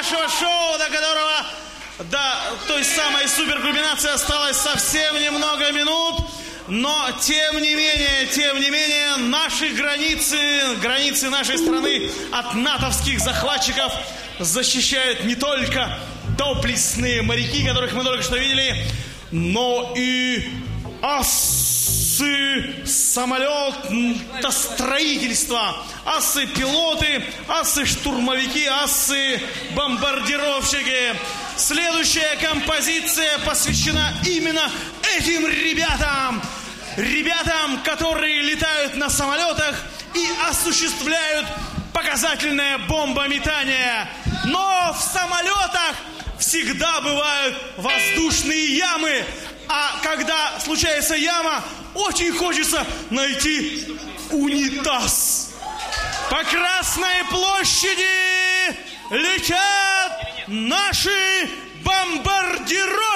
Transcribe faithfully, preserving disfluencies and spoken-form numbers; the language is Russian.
нашего шоу, до которого, до той самой суперкульминации осталось совсем немного минут. Но, тем не менее, тем не менее, наши границы, границы нашей страны от натовских захватчиков защищают не только доблестные моряки, которых мы только что видели, но и асы самолетостроительства, асы-пилоты, асы-штурмовики, асы-бомбардировщики. Следующая композиция посвящена именно этим ребятам. Ребятам, которые летают на самолетах и осуществляют показательное бомбометание. Но в самолетах всегда бывают воздушные ямы. А когда случается яма, очень хочется найти унитаз. По Красной площади летят наши бомбардировщики.